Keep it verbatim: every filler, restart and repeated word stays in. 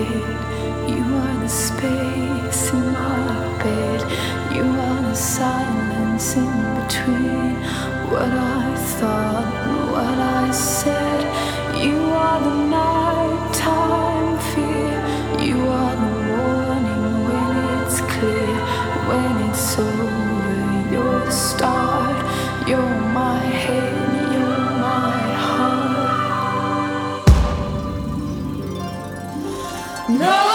head. You are the space in my bed. You are the silence in between what I thought and what I said. You are the nighttime fear. You are the warning when it's clear. When it's over, you're the start. You're my head, you're my heart. No!